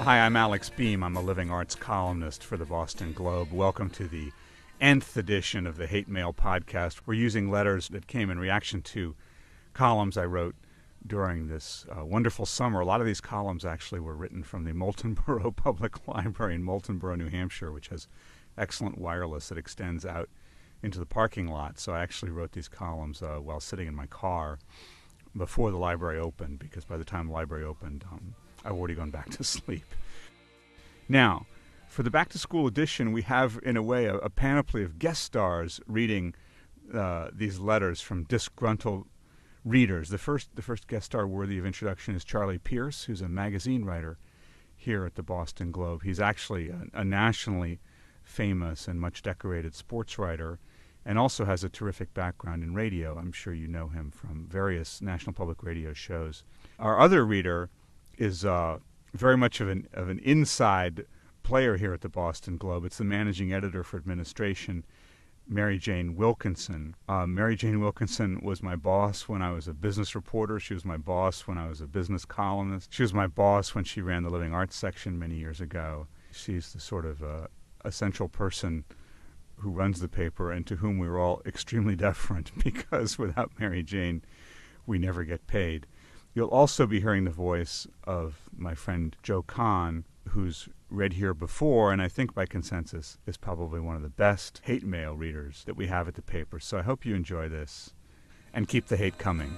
Hi, I'm Alex Beam. I'm a living arts columnist for the Boston Globe. Welcome to the nth edition of the Hate Mail podcast. We're using letters that came in reaction to columns I wrote during this wonderful summer. A lot of these columns actually were written from the Moultonborough Public Library in Moultonborough, New Hampshire, which has excellent wireless that extends out into the parking lot. So I actually wrote these columns while sitting in my car before the library opened, because by the time the library opened, I've already gone back to sleep. Now, for the back-to-school edition, we have, in a way, a panoply of guest stars reading these letters from disgruntled readers. The first guest star worthy of introduction is Charlie Pierce, who's a magazine writer here at the Boston Globe. He's actually a nationally famous and much decorated sports writer, and also has a terrific background in radio. I'm sure you know him from various National Public Radio shows. Our other reader is very much of an inside player here at the Boston Globe. It's the managing editor for administration, Mary Jane Wilkinson. Mary Jane Wilkinson was my boss when I was a business reporter. She was my boss when I was a business columnist. She was my boss when she ran the Living Arts section many years ago. She's the sort of essential person who runs the paper and to whom we were all extremely deferent, because without Mary Jane, we never get paid. You'll also be hearing the voice of my friend Joe Kahn, who's read here before, and I think by consensus is probably one of the best hate mail readers that we have at the paper. So I hope you enjoy this and keep the hate coming.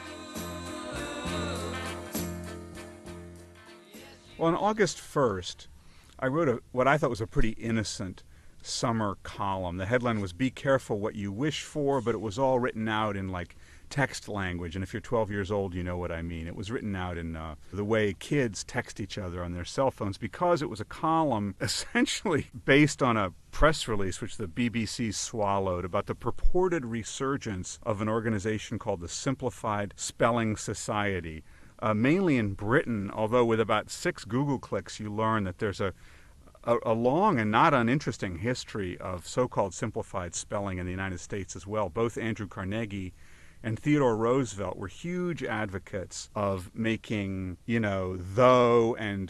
Well, on August 1st, I wrote what I thought was a pretty innocent summer column. The headline was "Be Careful What You Wish For," but it was all written out in like text language, and if you're 12 years old, you know what I mean. It was written out in the way kids text each other on their cell phones, because it was a column essentially based on a press release which the BBC swallowed about the purported resurgence of an organization called the Simplified Spelling Society, mainly in Britain, although with about 6 Google clicks you learn that there's a long and not uninteresting history of so-called simplified spelling in the United States as well. Both Andrew Carnegie and Theodore Roosevelt were huge advocates of making, though and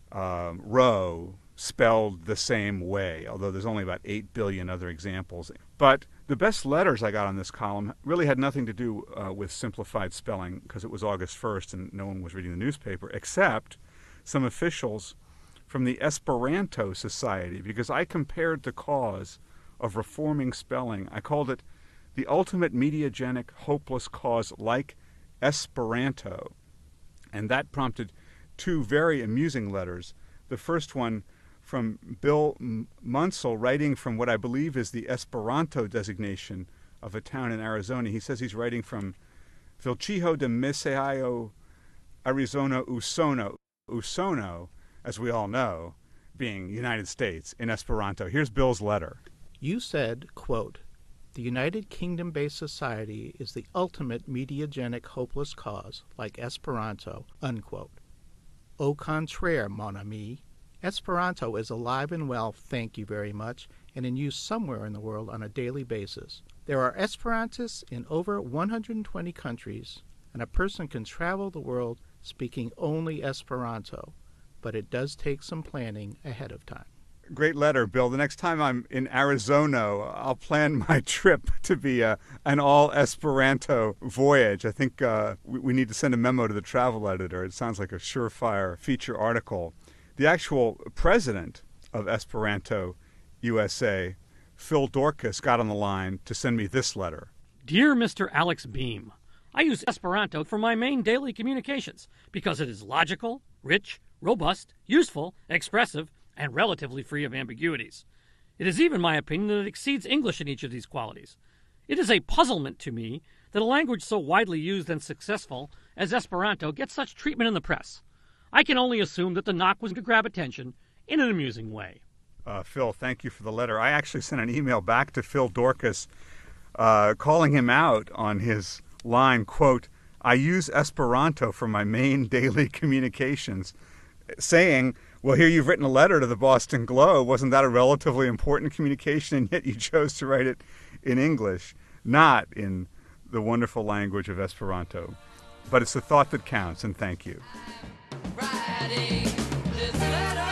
row spelled the same way, although there's only about 8 billion other examples. But the best letters I got on this column really had nothing to do with simplified spelling, because it was August 1st and no one was reading the newspaper, except some officials from the Esperanto Society, because I compared the cause of reforming spelling. I called it the ultimate mediagenic, hopeless cause like Esperanto. And that prompted 2 very amusing letters. The first one from Bill Munsell, writing from what I believe is the Esperanto designation of a town in Arizona. He says he's writing from Vilchiho de Meseo, Arizona, Usono. Usono, as we all know, being United States in Esperanto. Here's Bill's letter. You said, quote, "The United Kingdom-based society is the ultimate mediagenic hopeless cause, like Esperanto," unquote. Au contraire, mon ami. Esperanto is alive and well, thank you very much, and in use somewhere in the world on a daily basis. There are Esperantists in over 120 countries, and a person can travel the world speaking only Esperanto, but it does take some planning ahead of time. Great letter, Bill. The next time I'm in Arizona, I'll plan my trip to be an all-Esperanto voyage. I think we need to send a memo to the travel editor. It sounds like a surefire feature article. The actual president of Esperanto USA, Phil Dorcas, got on the line to send me this letter. Dear Mr. Alex Beam, I use Esperanto for my main daily communications because it is logical, rich, robust, useful, expressive, and relatively free of ambiguities. It is even my opinion that it exceeds English in each of these qualities. It is a puzzlement to me that a language so widely used and successful as Esperanto gets such treatment in the press. I can only assume that the knock was to grab attention in an amusing way. Phil, thank you for the letter. I actually sent an email back to Phil Dorcas calling him out on his line, quote, "I use Esperanto for my main daily communications," saying, well, here you've written a letter to the Boston Globe. Wasn't that a relatively important communication? And yet you chose to write it in English, not in the wonderful language of Esperanto. But it's the thought that counts, and thank you. Writing this letter.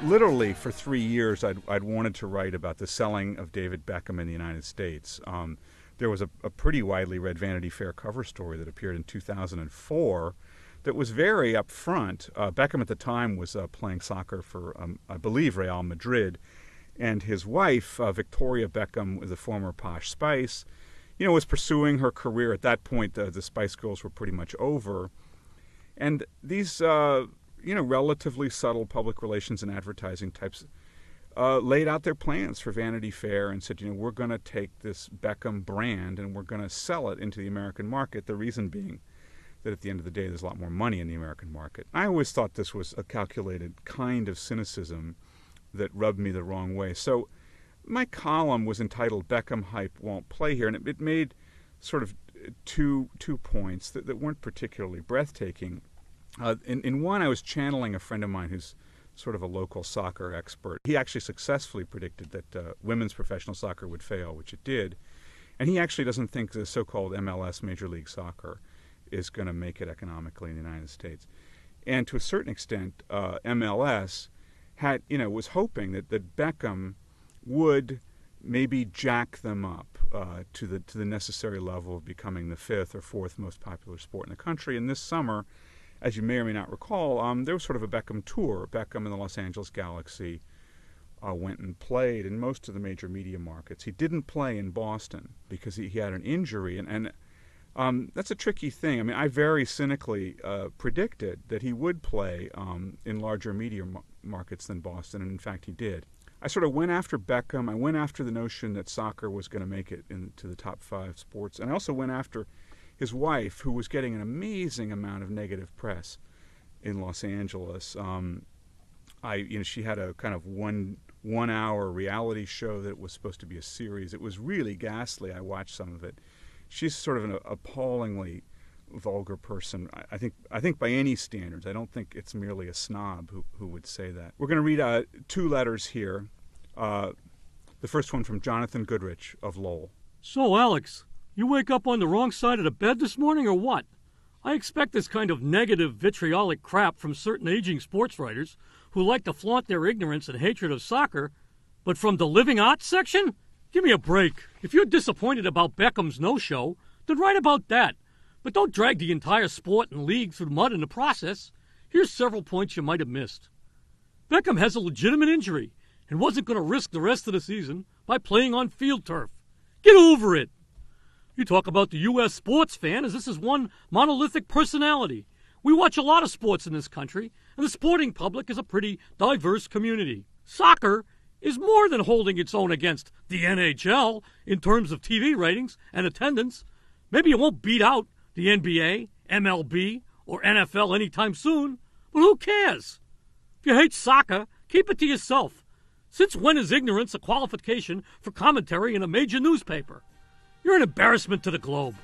literally for 3 years I'd wanted to write about the selling of David Beckham in the United States. There was a pretty widely read Vanity Fair cover story that appeared in 2004 that was very upfront. Beckham at the time was playing soccer for, I believe, Real Madrid, and his wife, Victoria Beckham, was a former Posh Spice, was pursuing her career. At that point, the Spice Girls were pretty much over. And these, relatively subtle public relations and advertising types laid out their plans for Vanity Fair and said, we're going to take this Beckham brand and we're going to sell it into the American market, the reason being that at the end of the day there's a lot more money in the American market. I always thought this was a calculated kind of cynicism that rubbed me the wrong way. So my column was entitled Beckham Hype Won't Play Here, and it made sort of two points that weren't particularly breathtaking. In one, I was channeling a friend of mine who's sort of a local soccer expert. He actually successfully predicted that women's professional soccer would fail, which it did. And he actually doesn't think the so-called MLS, Major League Soccer, is going to make it economically in the United States. And to a certain extent, MLS was hoping that Beckham would maybe jack them up to the necessary level of becoming the fifth or fourth most popular sport in the country. And this summer, as you may or may not recall, there was sort of a Beckham tour. Beckham and the Los Angeles Galaxy went and played in most of the major media markets. He didn't play in Boston because he had an injury, and that's a tricky thing. I mean, I very cynically predicted that he would play in larger media markets than Boston, and in fact he did. I sort of went after Beckham. I went after the notion that soccer was going to make it into the top 5 sports, and I also went after his wife, who was getting an amazing amount of negative press in Los Angeles. She had a kind of one-hour reality show that was supposed to be a series. It was really ghastly. I watched some of it. She's sort of an appallingly vulgar person. I think by any standards. I don't think it's merely a snob who would say that. We're going to read 2 letters here. The first one from Jonathan Goodrich of Lowell. So, Alex, you wake up on the wrong side of the bed this morning or what? I expect this kind of negative, vitriolic crap from certain aging sports writers who like to flaunt their ignorance and hatred of soccer, but from the living arts section? Give me a break. If you're disappointed about Beckham's no-show, then write about that. But don't drag the entire sport and league through the mud in the process. Here's several points you might have missed. Beckham has a legitimate injury and wasn't going to risk the rest of the season by playing on field turf. Get over it. You talk about the U.S. sports fan as this is one monolithic personality. We watch a lot of sports in this country, and the sporting public is a pretty diverse community. Soccer is more than holding its own against the NHL in terms of TV ratings and attendance. Maybe it won't beat out the NBA, MLB, or NFL anytime soon, but who cares? If you hate soccer, keep it to yourself. Since when is ignorance a qualification for commentary in a major newspaper? You're an embarrassment to the globe.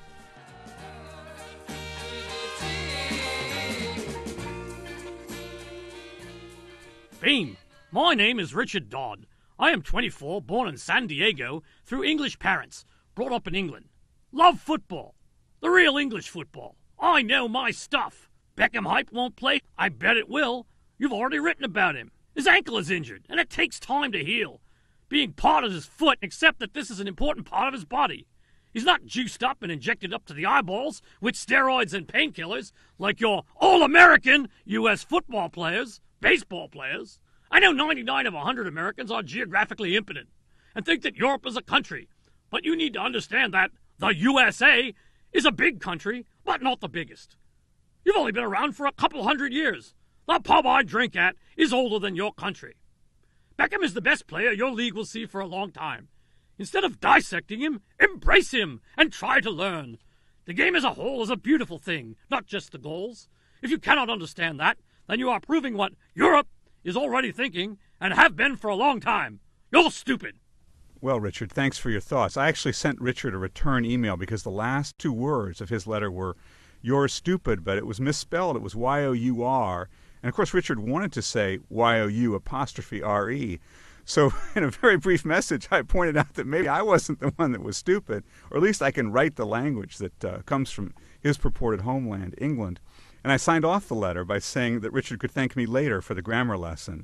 Beam. My name is Richard Dodd. I am 24, born in San Diego, through English parents, brought up in England. Love football. The real English football. I know my stuff. Beckham Hype won't play. I bet it will. You've already written about him. His ankle is injured, and it takes time to heal. Being part of his foot, except that this is an important part of his body. He's not juiced up and injected up to the eyeballs with steroids and painkillers like your all-American U.S. football players, baseball players. I know 99 of 100 Americans are geographically impotent and think that Europe is a country. But you need to understand that the USA is a big country, but not the biggest. You've only been around for a couple 100 years. The pub I drink at is older than your country. Beckham is the best player your league will see for a long time. Instead of dissecting him, embrace him and try to learn. The game as a whole is a beautiful thing, not just the goals. If you cannot understand that, then you are proving what Europe is already thinking and have been for a long time. You're stupid. Well, Richard, thanks for your thoughts. I actually sent Richard a return email because the last 2 words of his letter were, "You're stupid," but it was misspelled. It was Y-O-U-R. And, of course, Richard wanted to say Y-O-U''R-E. So in a very brief message, I pointed out that maybe I wasn't the one that was stupid, or at least I can write the language that comes from his purported homeland, England. And I signed off the letter by saying that Richard could thank me later for the grammar lesson.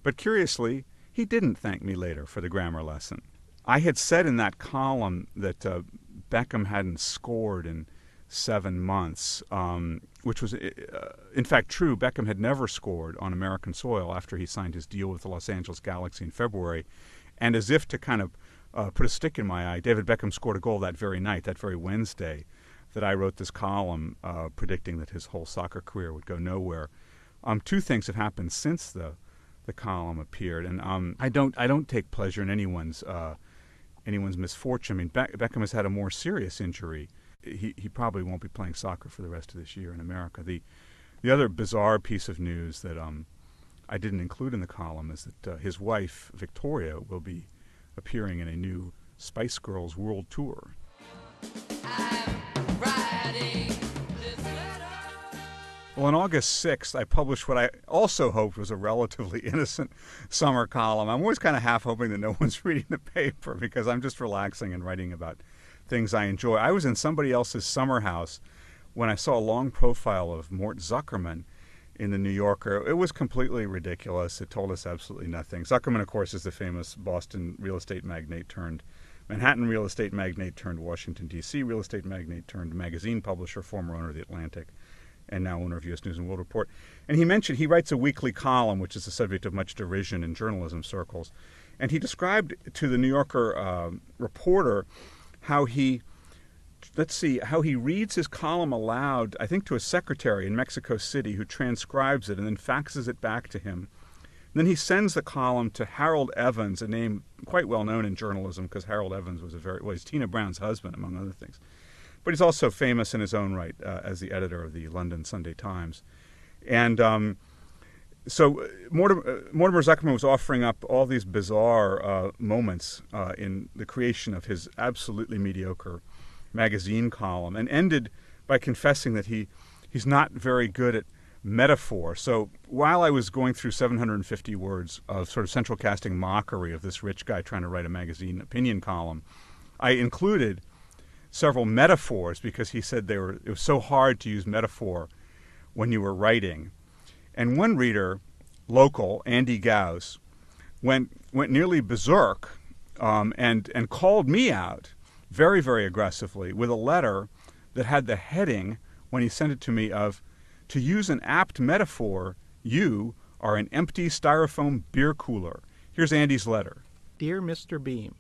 But curiously, he didn't thank me later for the grammar lesson. I had said in that column that Beckham hadn't scored in 7 months, which was, in fact, true. Beckham had never scored on American soil after he signed his deal with the Los Angeles Galaxy in February. And as if to kind of put a stick in my eye, David Beckham scored a goal that very night, that very Wednesday, that I wrote this column predicting that his whole soccer career would go nowhere. Two things have happened since the column appeared, and I don't take pleasure in anyone's misfortune. I mean, Beckham has had a more serious injury. He probably won't be playing soccer for the rest of this year in America. The other bizarre piece of news that I didn't include in the column is that his wife, Victoria, will be appearing in a new Spice Girls World Tour. Well, on August 6th, I published what I also hoped was a relatively innocent summer column. I'm always kind of half hoping that no one's reading the paper because I'm just relaxing and writing about things I enjoy. I was in somebody else's summer house when I saw a long profile of Mort Zuckerman in the New Yorker. It was completely ridiculous. It told us absolutely nothing. Zuckerman, of course, is the famous Boston real estate magnate turned Manhattan real estate magnate turned Washington, D.C. real estate magnate turned magazine publisher, former owner of The Atlantic, and now owner of U.S. News and World Report. And he writes a weekly column, which is the subject of much derision in journalism circles. And he described to the New Yorker reporter how he reads his column aloud, I think to a secretary in Mexico City who transcribes it and then faxes it back to him. And then he sends the column to Harold Evans, a name quite well known in journalism because Harold Evans was he's Tina Brown's husband, among other things. But he's also famous in his own right as the editor of the London Sunday Times. And so Mortimer Zuckerman was offering up all these bizarre moments in the creation of his absolutely mediocre magazine column, and ended by confessing that he's not very good at metaphor. So while I was going through 750 words of sort of central casting mockery of this rich guy trying to write a magazine opinion column, I included several metaphors because he said it was so hard to use metaphor when you were writing. And one reader, local, Andy Gauss, went nearly berserk and called me out very, very aggressively with a letter that had the heading, when he sent it to me, of, "To use an apt metaphor, you are an empty styrofoam beer cooler." Here's Andy's letter. Dear Mr. Beam,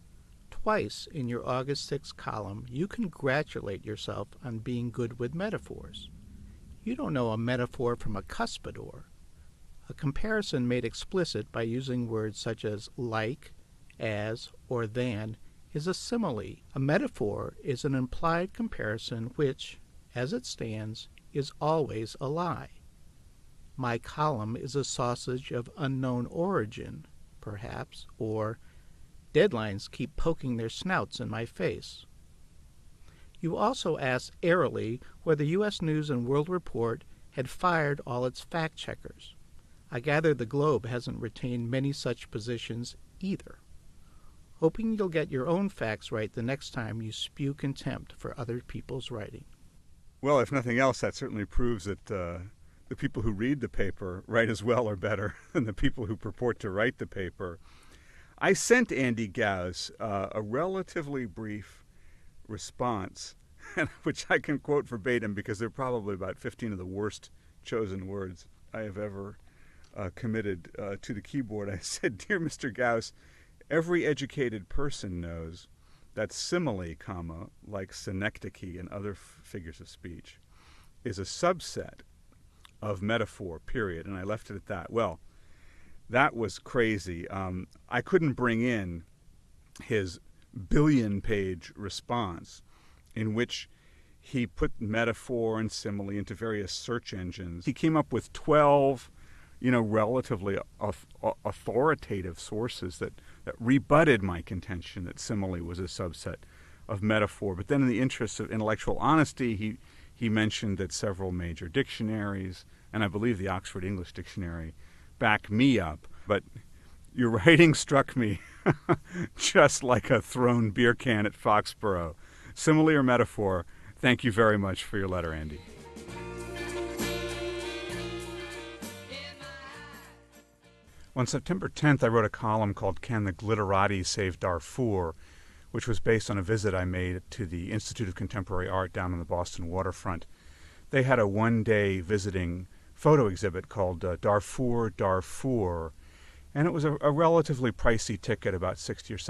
twice in your August 6th column, you congratulate yourself on being good with metaphors. You don't know a metaphor from a cuspidor. A comparison made explicit by using words such as like, as, or than is a simile. A metaphor is an implied comparison which, as it stands, is always a lie. My column is a sausage of unknown origin, perhaps, or deadlines keep poking their snouts in my face. You also asked airily whether U.S. News and World Report had fired all its fact-checkers. I gather the Globe hasn't retained many such positions either. Hoping you'll get your own facts right the next time you spew contempt for other people's writing. Well, if nothing else, that certainly proves that the people who read the paper write as well or better than the people who purport to write the paper. I sent Andy Gauss a relatively brief response, which I can quote verbatim because they're probably about 15 of the worst chosen words I have ever committed to the keyboard. I said, "Dear Mr. Gauss, every educated person knows that simile, like synecdoche and other figures of speech, is a subset of metaphor, period." And I left it at that. Well, that was crazy. I couldn't bring in his billion-page response in which he put metaphor and simile into various search engines. He came up with 12, relatively authoritative sources that rebutted my contention that simile was a subset of metaphor. But then in the interest of intellectual honesty, he mentioned that several major dictionaries, and I believe the Oxford English Dictionary, back me up. But your writing struck me just like a thrown beer can at Foxborough. Simile or metaphor, thank you very much for your letter, Andy. On September 10th, I wrote a column called Can the Glitterati Save Darfur, which was based on a visit I made to the Institute of Contemporary Art down on the Boston waterfront. They had a one-day visiting photo exhibit called Darfur, and it was a relatively pricey ticket, about $60 or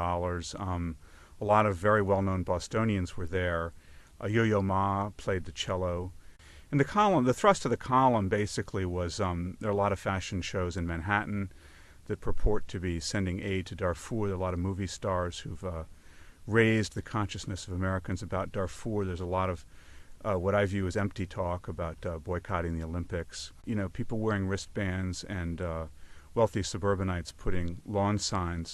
$70. A lot of very well-known Bostonians were there. Yo-Yo Ma played the cello. And the thrust of the column basically was there are a lot of fashion shows in Manhattan that purport to be sending aid to Darfur. There are a lot of movie stars who've raised the consciousness of Americans about Darfur. There's a lot of what I view as empty talk about boycotting the Olympics. You know, people wearing wristbands and wealthy suburbanites putting lawn signs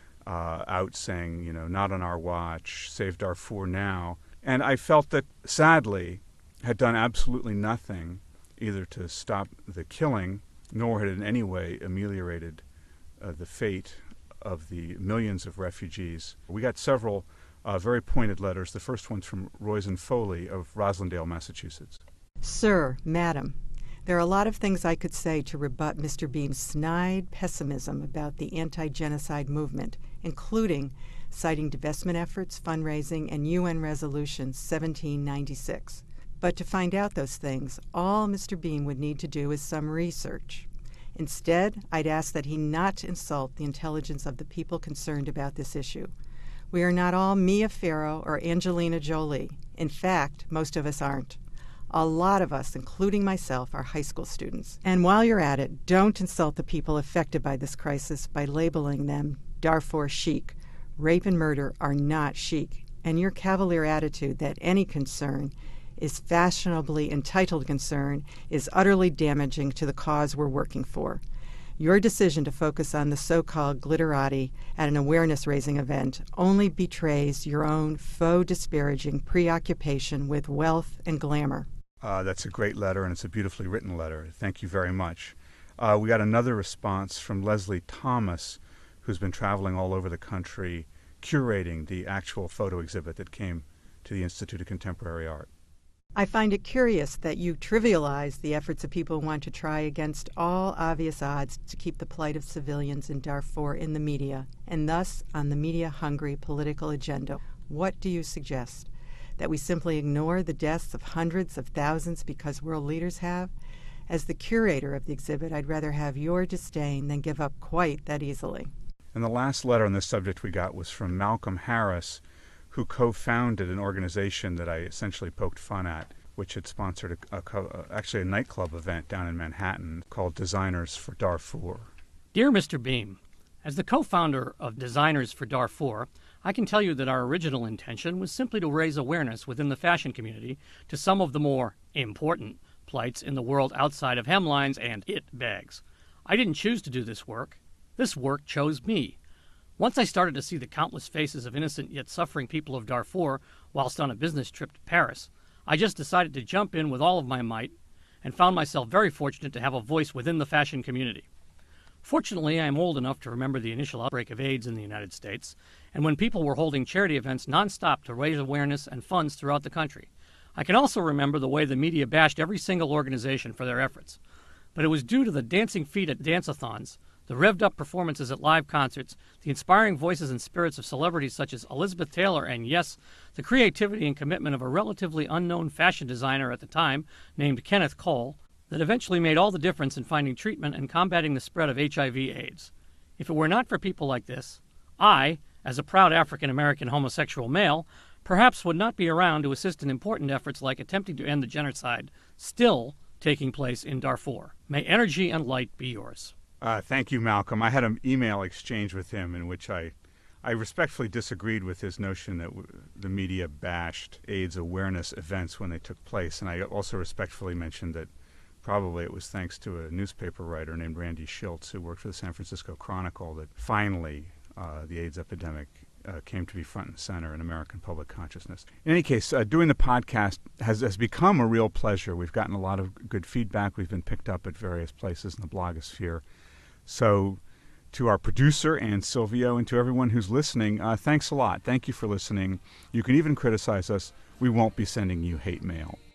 out saying, you know, not on our watch, save Darfur now. And I felt that, sadly, had done absolutely nothing either to stop the killing, nor had in any way ameliorated the fate of the millions of refugees. We got several very pointed letters. The first one's from Roisin Foley of Roslindale, Massachusetts. Sir, Madam, there are a lot of things I could say to rebut Mr. Beam's snide pessimism about the anti-genocide movement, including citing divestment efforts, fundraising, and UN Resolution 1796. But to find out those things, all Mr. Beam would need to do is some research. Instead, I'd ask that he not insult the intelligence of the people concerned about this issue. We are not all Mia Farrow or Angelina Jolie. In fact, most of us aren't. A lot of us, including myself, are high school students. And while you're at it, don't insult the people affected by this crisis by labeling them Darfur chic. Rape and murder are not chic, and your cavalier attitude that any concern is fashionably entitled concern is utterly damaging to the cause we're working for. Your decision to focus on the so-called glitterati at an awareness-raising event only betrays your own faux disparaging preoccupation with wealth and glamour. That's a great letter, and it's a beautifully written letter. Thank you very much. We got another response from Leslie Thomas, who's been traveling all over the country curating the actual photo exhibit that came to the Institute of Contemporary Art. I find it curious that you trivialize the efforts of people who want to try against all obvious odds to keep the plight of civilians in Darfur in the media, and thus on the media-hungry political agenda. What do you suggest? That we simply ignore the deaths of hundreds of thousands because world leaders have? As the curator of the exhibit, I'd rather have your disdain than give up quite that easily. And the last letter on this subject we got was from Malcolm Harris, who co-founded an organization that I essentially poked fun at, which had sponsored actually a nightclub event down in Manhattan called Designers for Darfur. Dear Mr. Beam, as the co-founder of Designers for Darfur, I can tell you that our original intention was simply to raise awareness within the fashion community to some of the more important plights in the world outside of hemlines and it bags. I didn't choose to do this work. This work chose me. Once I started to see the countless faces of innocent yet suffering people of Darfur whilst on a business trip to Paris, I just decided to jump in with all of my might and found myself very fortunate to have a voice within the fashion community. Fortunately, I am old enough to remember the initial outbreak of AIDS in the United States, and when people were holding charity events nonstop to raise awareness and funds throughout the country. I can also remember the way the media bashed every single organization for their efforts. But it was due to the dancing feet at dance-a-thons, the revved-up performances at live concerts, the inspiring voices and spirits of celebrities such as Elizabeth Taylor, and yes, the creativity and commitment of a relatively unknown fashion designer at the time named Kenneth Cole, that eventually made all the difference in finding treatment and combating the spread of HIV/AIDS. If it were not for people like this, I, as a proud African-American homosexual male, perhaps would not be around to assist in important efforts like attempting to end the genocide still taking place in Darfur. May energy and light be yours. Thank you, Malcolm. I had an email exchange with him in which I respectfully disagreed with his notion that the media bashed AIDS awareness events when they took place, and I also respectfully mentioned that probably it was thanks to a newspaper writer named Randy Schiltz, who worked for the San Francisco Chronicle, that finally the AIDS epidemic came to be front and center in American public consciousness. In any case, doing the podcast has become a real pleasure. We've gotten a lot of good feedback. We've been picked up at various places in the blogosphere. So to our producer, Ann Silvio, and to everyone who's listening, thanks a lot. Thank you for listening. You can even criticize us. We won't be sending you hate mail.